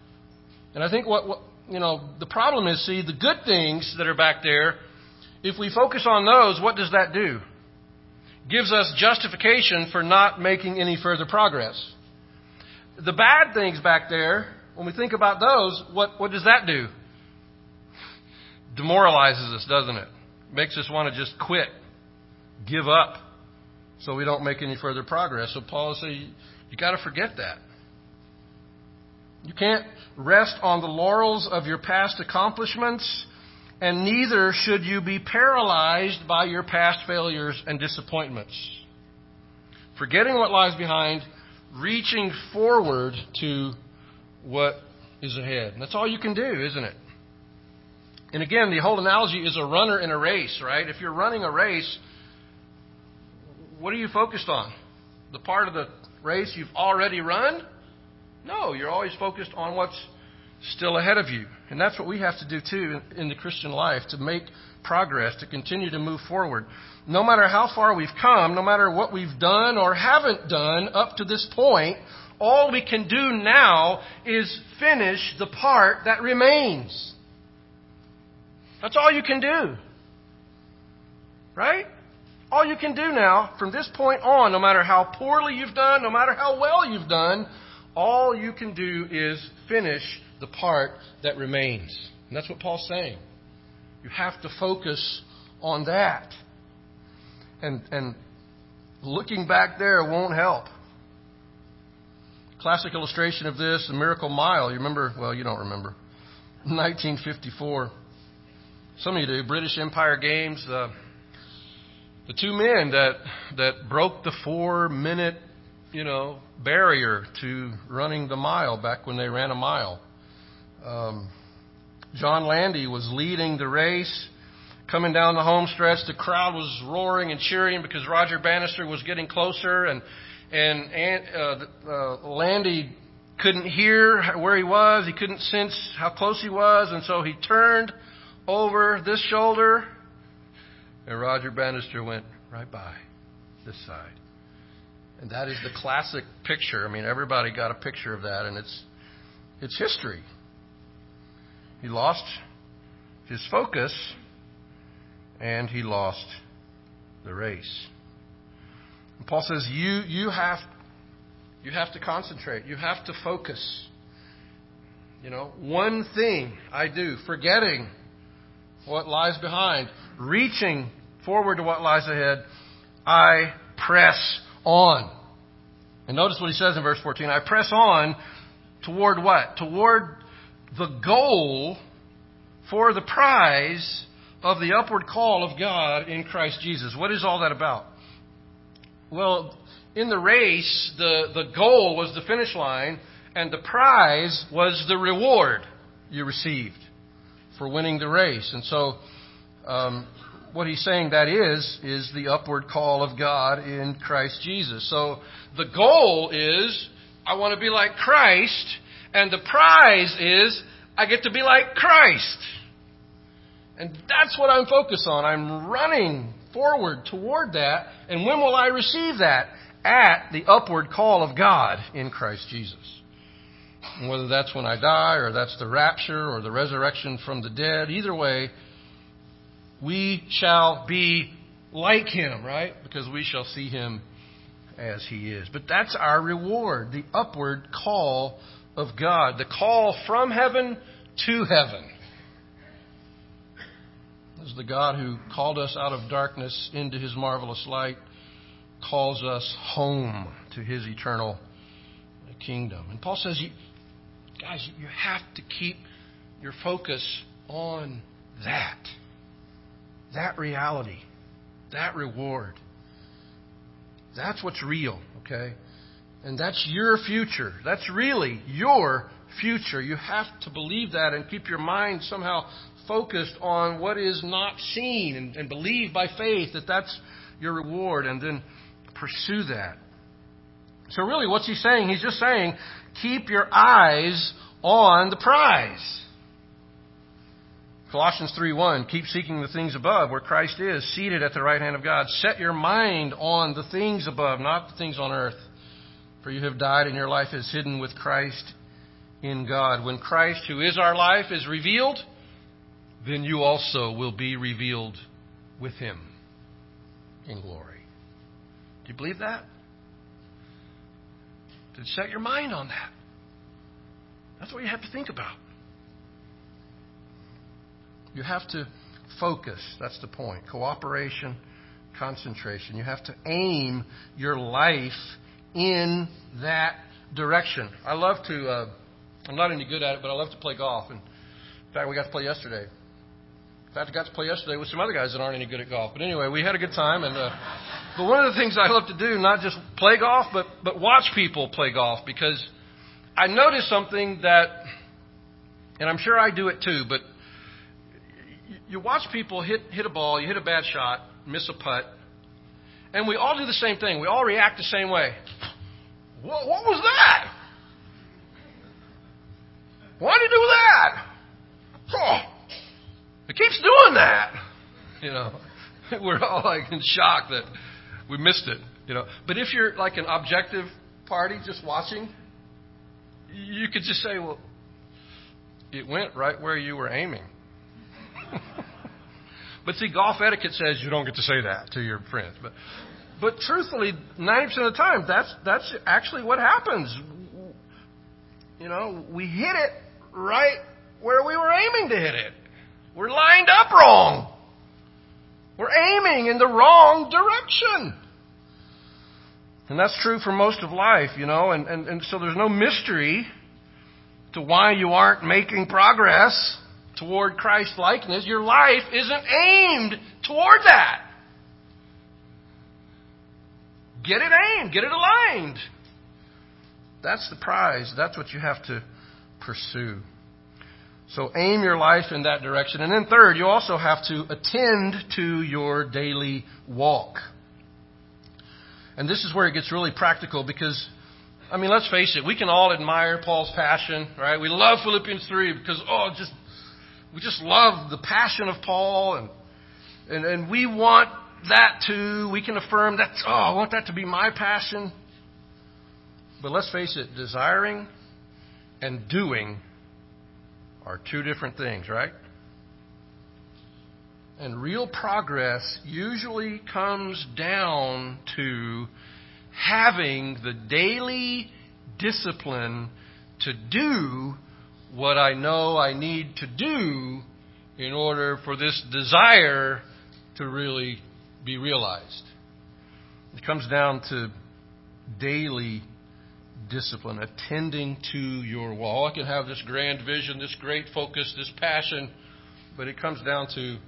And I think the problem is, see, the good things that are back there, if we focus on those, what does that do? Gives us justification for not making any further progress. The bad things back there, when we think about those, what does that do? Demoralizes us, doesn't it? Makes us want to just quit, give up, so we don't make any further progress. So Paul is saying, you got to forget that. You can't rest on the laurels of your past accomplishments, and neither should you be paralyzed by your past failures and disappointments. Forgetting what lies behind, reaching forward to what is ahead. And that's all you can do, isn't it? And again, the whole analogy is a runner in a race, right? If you're running a race, what are you focused on? The part of the race you've already run? No, you're always focused on what's still ahead of you. And that's what we have to do too in the Christian life, to make progress, to continue to move forward. No matter how far we've come, no matter what we've done or haven't done up to this point, all we can do now is finish the part that remains. That's all you can do. Right? All you can do now, from this point on, no matter how poorly you've done, no matter how well you've done, all you can do is finish the part that remains. And that's what Paul's saying. You have to focus on that. And looking back there won't help. Classic illustration of this, the Miracle Mile. You remember? Well, you don't remember. 1954. Some of you do. British Empire Games. The two men that broke the 4-minute, barrier to running the mile back when they ran a mile. John Landy was leading the race. Coming down the home stretch, the crowd was roaring and cheering because Roger Bannister was getting closer, and Landy couldn't hear where he was. He couldn't sense how close he was, and so he turned over this shoulder, and Roger Bannister went right by this side. And that is the classic picture. I mean, everybody got a picture of that, and it's history. He lost his focus, and he lost the race. And Paul says, you have to concentrate. You have to focus. One thing I do, forgetting what lies behind, reaching forward to what lies ahead, I press on. And notice what he says in verse 14. I press on toward what? Toward the goal for the prize of the upward call of God in Christ Jesus. What is all that about? Well, in the race, the goal was the finish line, and the prize was the reward you received for winning the race. And so what he's saying that is the upward call of God in Christ Jesus. So the goal is I want to be like Christ, and the prize is I get to be like Christ. And that's what I'm focused on. I'm running forward toward that. And when will I receive that? At the upward call of God in Christ Jesus. And whether that's when I die, or that's the rapture, or the resurrection from the dead, either way, we shall be like Him, right? Because we shall see Him as He is. But that's our reward, the upward call of God, the call from heaven to heaven. This is the God who called us out of darkness into His marvelous light, calls us home to His eternal kingdom. And Paul says, guys, you have to keep your focus on that reality, that reward. That's what's real, okay? And that's your future. That's really your future. You have to believe that and keep your mind somehow focused on what is not seen, and believe by faith that that's your reward, and then pursue that. So really, what's he saying? He's just saying, keep your eyes on the prize. Colossians 3:1, keep seeking the things above, where Christ is, seated at the right hand of God. Set your mind on the things above, not the things on earth. For you have died, and your life is hidden with Christ in God. When Christ, who is our life, is revealed, then you also will be revealed with Him in glory. Do you believe that? To set your mind on that. That's what you have to think about. You have to focus. That's the point. Cooperation, concentration. You have to aim your life in that direction. I love to, I'm not any good at it, but I love to play golf. And in fact, we got to play yesterday. In fact, I got to play yesterday with some other guys that aren't any good at golf. But anyway, we had a good time. And but one of the things I love to do, not just play golf, but watch people play golf, because I noticed something that, and I'm sure I do it too, but you watch people hit a ball, you hit a bad shot, miss a putt, and we all do the same thing. We all react the same way. What was that? Why did he do that? Oh, it keeps doing that. You know, we're all like in shock that we missed it. You know, but if you're like an objective party just watching, you could just say, well, it went right where you were aiming. But see, golf etiquette says you don't get to say that to your friends. But truthfully, 90% of the time, that's actually what happens. You know, we hit it right where we were aiming to hit it. We're lined up wrong. We're aiming in the wrong direction. And that's true for most of life, you know, and so there's no mystery to why you aren't making progress toward Christ likeness. Your life isn't aimed toward that. Get it aimed, get it aligned. That's the prize. That's what you have to pursue. So aim your life in that direction. And then third, you also have to attend to your daily walk. And this is where it gets really practical, because, I mean, let's face it, we can all admire Paul's passion, right? We love Philippians 3 because, we just love the passion of Paul, and we want that too. We can affirm that, I want that to be my passion. But let's face it, desiring and doing are two different things, right? And real progress usually comes down to having the daily discipline to do what I know I need to do in order for this desire to really be realized. It comes down to daily discipline, attending to your walk. I can have this grand vision, this great focus, this passion, but it comes down to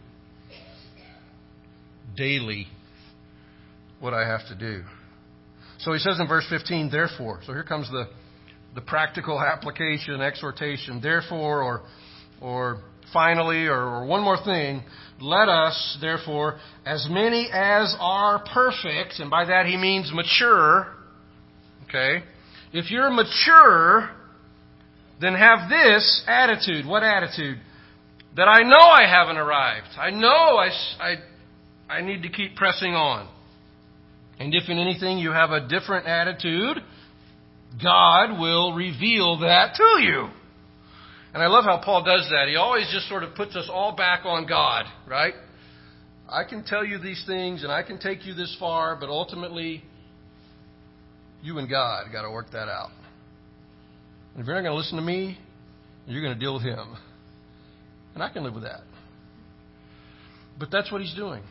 daily what I have to do. So he says in verse 15, therefore. So here comes the practical application, exhortation. Therefore, or finally, or one more thing, let us, therefore, as many as are perfect, and by that he means mature, okay? If you're mature, then have this attitude. What attitude? That I know I haven't arrived. I know I need to keep pressing on. And if in anything you have a different attitude, God will reveal that to you. And I love how Paul does that. He always just sort of puts us all back on God, right? I can tell you these things and I can take you this far, but ultimately, you and God got to work that out. And if you're not going to listen to me, you're going to deal with Him. And I can live with that. But that's what He's doing.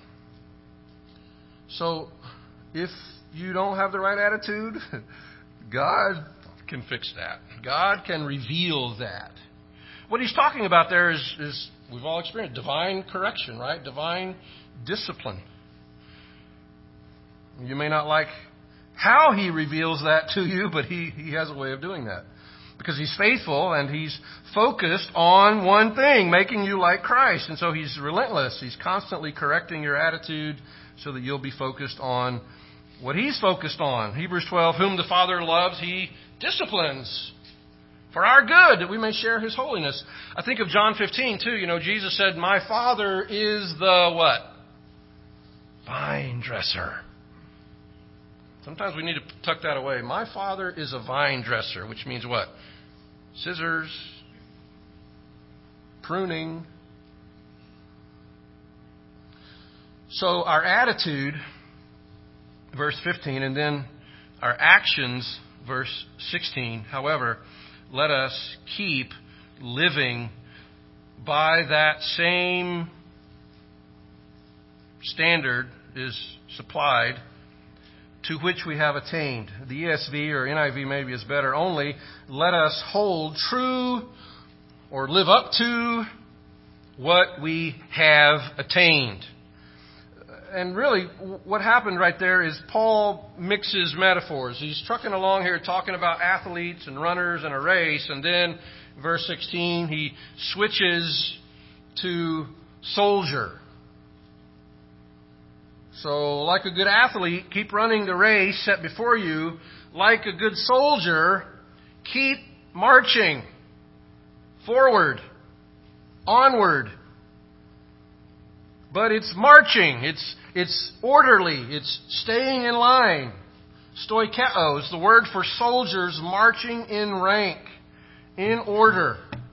So, if you don't have the right attitude, God can fix that. God can reveal that. What he's talking about there is we've all experienced divine correction, right? Divine discipline. You may not like how he reveals that to you, but he has a way of doing that. Because he's faithful and he's focused on one thing, making you like Christ. And so he's relentless. He's constantly correcting your attitude so that you'll be focused on what he's focused on. Hebrews 12, whom the Father loves, he disciplines for our good, that we may share his holiness. I think of John 15, too. You know, Jesus said, my Father is the what? Vine dresser. Sometimes we need to tuck that away. My Father is a vine dresser, which means what? scissors, pruning. So our attitude, verse 15, and then our actions, verse 16. However, let us keep living by that same standard is supplied to which we have attained. The ESV or NIV maybe is better. Only let us hold true or live up to what we have attained. And really, what happened right there is Paul mixes metaphors. He's trucking along here talking about athletes and runners and a race, and then verse 16, he switches to soldier. So, like a good athlete, keep running the race set before you. Like a good soldier, keep marching forward, onward. But it's marching. It's orderly. It's staying in line. Stoikeo is the word for soldiers marching in rank, in order,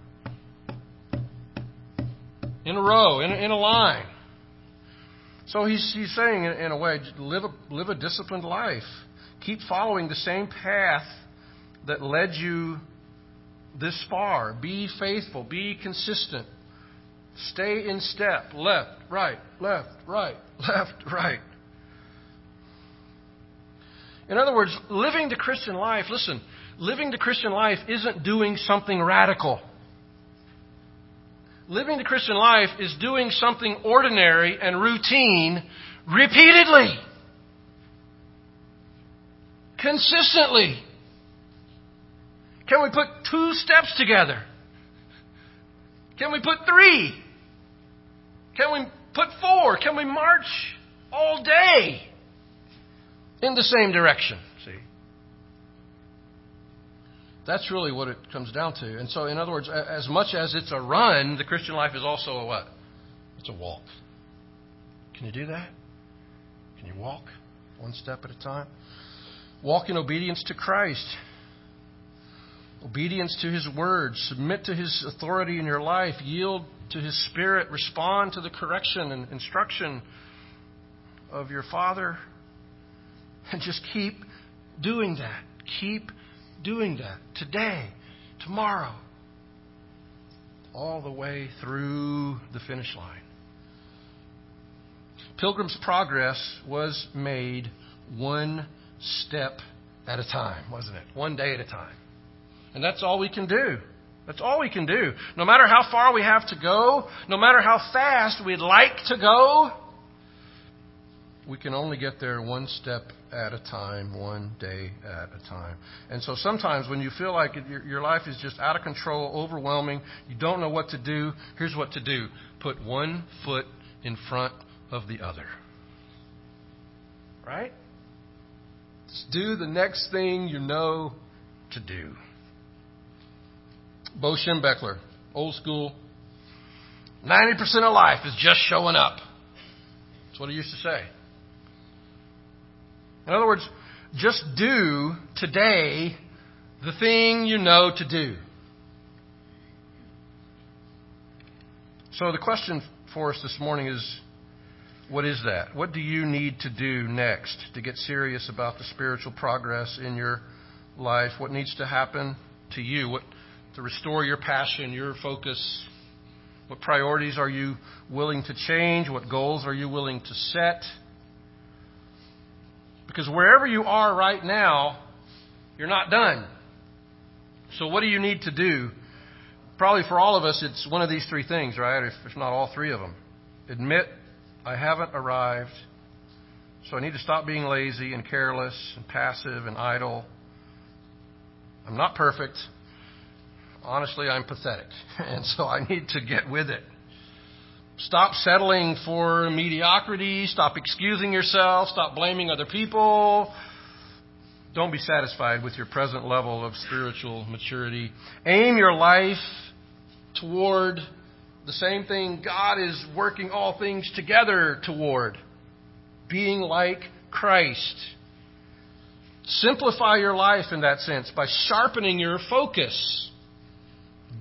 in a row, in a line. So he's saying, in a way, live a disciplined life. Keep following the same path that led you this far. Be faithful. Be consistent. Stay in step. Left, right, left, right, left, right. In other words, living the Christian life, listen, living the Christian life isn't doing something radical. Living the Christian life is doing something ordinary and routine repeatedly, consistently. Can we put 2 steps together? Can we put 3? Can we put 4? Can we march all day in the same direction? See? That's really what it comes down to. And so, in other words, as much as it's a run, the Christian life is also a what? It's a walk. Can you do that? Can you walk 1 step at a time? Walk in obedience to Christ. Obedience to His Word. Submit to His authority in your life. Yield to His Spirit. Respond to the correction and instruction of your Father. And just keep doing that. Keep doing that. Today, tomorrow, all the way through the finish line. Pilgrim's Progress was made 1 step at a time, wasn't it? 1 day at a time. And that's all we can do. That's all we can do. No matter how far we have to go, no matter how fast we'd like to go, we can only get there 1 step at a time, 1 day at a time. And so sometimes when you feel like your life is just out of control, overwhelming, you don't know what to do, here's what to do. Put 1 foot in front of the other. Right? Just do the next thing you know to do. Bo Schembechler, old school. 90% of life is just showing up. That's what he used to say. In other words, just do today the thing you know to do. So the question for us this morning is, what is that? What do you need to do next to get serious about the spiritual progress in your life? What needs to happen to you? To restore your passion, your focus? What priorities are you willing to change? What goals are you willing to set? Because wherever you are right now, you're not done. So what do you need to do? Probably for all of us, it's one of these 3 things, right? If not all 3 of them. Admit, I haven't arrived, so I need to stop being lazy and careless and passive and idle. I'm not perfect. Honestly, I'm pathetic, and so I need to get with it. Stop settling for mediocrity. Stop excusing yourself. Stop blaming other people. Don't be satisfied with your present level of spiritual maturity. Aim your life toward the same thing God is working all things together toward. Being like Christ. Simplify your life in that sense by sharpening your focus.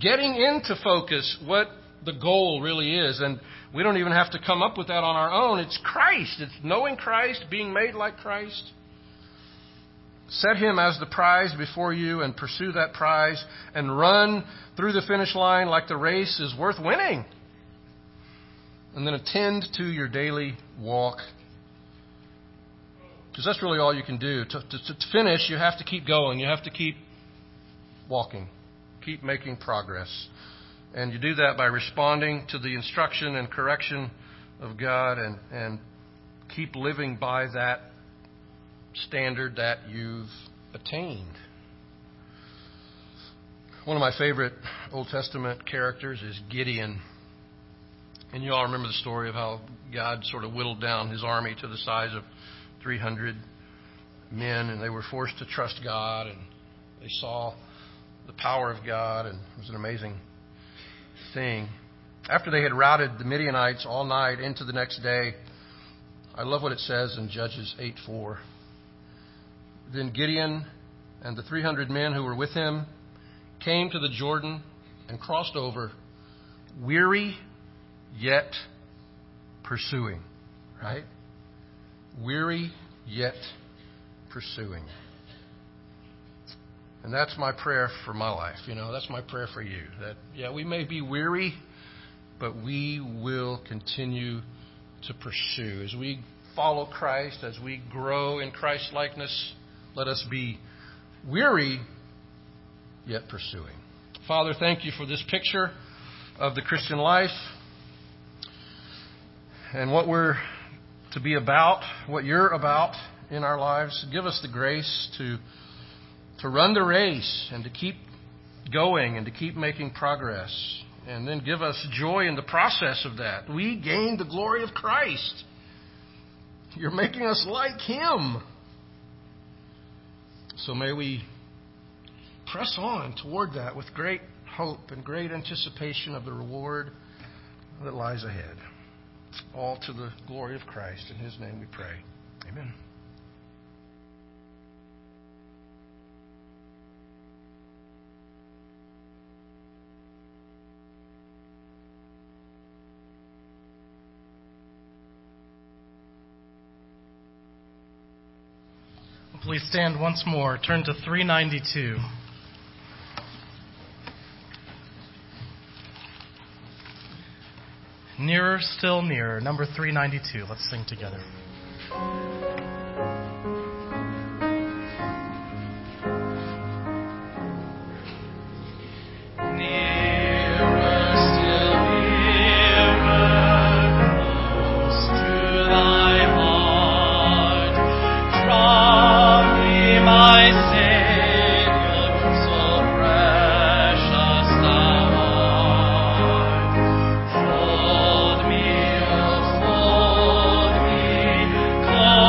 getting into focus what the goal really is. And we don't even have to come up with that on our own. It's Christ. It's knowing Christ, being made like Christ. Set Him as the prize before you and pursue that prize and run through the finish line like the race is worth winning. And then attend to your daily walk. Because that's really all you can do. To finish, you have to keep going. You have to keep walking. Keep making progress. And you do that by responding to the instruction and correction of God and keep living by that standard that you've attained. One of my favorite Old Testament characters is Gideon. And you all remember the story of how God sort of whittled down his army to the size of 300 men, and they were forced to trust God, and they saw the power of God, and it was an amazing thing. After they had routed the Midianites all night into the next day, I love what it says in Judges 8:4. Then Gideon and the 300 men who were with him came to the Jordan and crossed over, weary yet pursuing. Right? Weary yet pursuing. And that's my prayer for my life. That's my prayer for you. That, we may be weary, but we will continue to pursue. As we follow Christ, as we grow in Christ-likeness, let us be weary, yet pursuing. Father, thank you for this picture of the Christian life and what we're to be about, what you're about in our lives. Give us the grace to run the race and to keep going and to keep making progress. And then give us joy in the process of that. We gain the glory of Christ. You're making us like Him. So may we press on toward that with great hope and great anticipation of the reward that lies ahead. All to the glory of Christ. In His name we pray. Amen. Please stand once more. Turn to 392. Nearer, still nearer. Number 392. Let's sing together. Call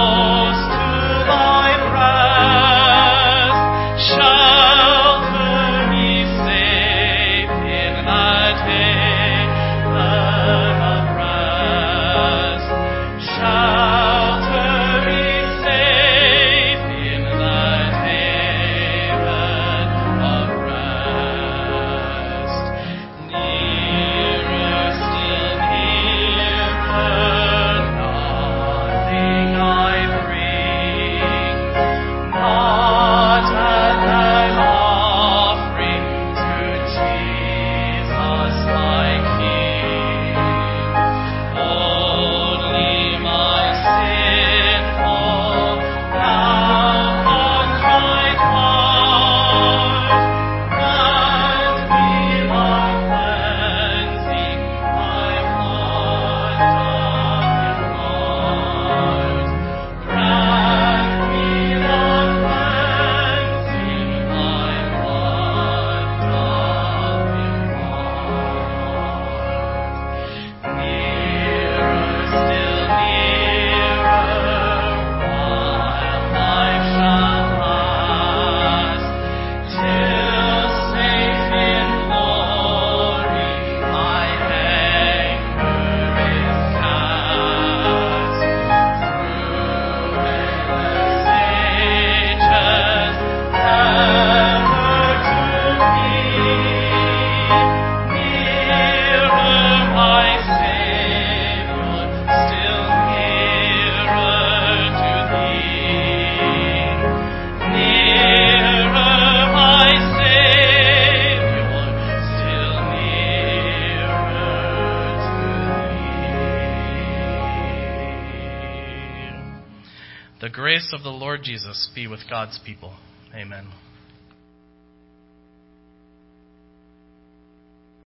The grace of the Lord Jesus be with God's people. Amen.